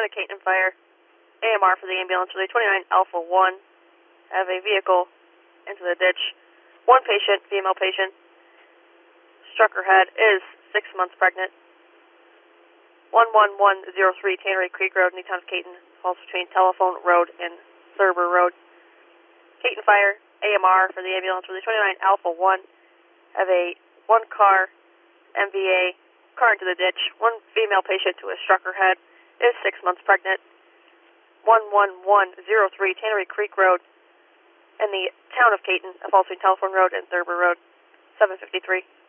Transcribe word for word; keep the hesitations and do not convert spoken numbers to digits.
seven at Caton Fire. A M R for the ambulance relay twenty-nine Alpha one. Have a vehicle into the ditch. One patient, female patient. Struck her head, is six months pregnant. one one one zero three Tannery Creek Road, New Town of Caton. Falls between Telephone Road and Thurber Road. Caton Fire, A M R for the ambulance relay twenty-nine Alpha one. Have a one car, M V A, car into the ditch. One female patient who has struck her head, is six months pregnant. one one one zero three Tannery Creek Road in the town of Caton, falls between Telephone Road and Thurber Road. seven fifty-three.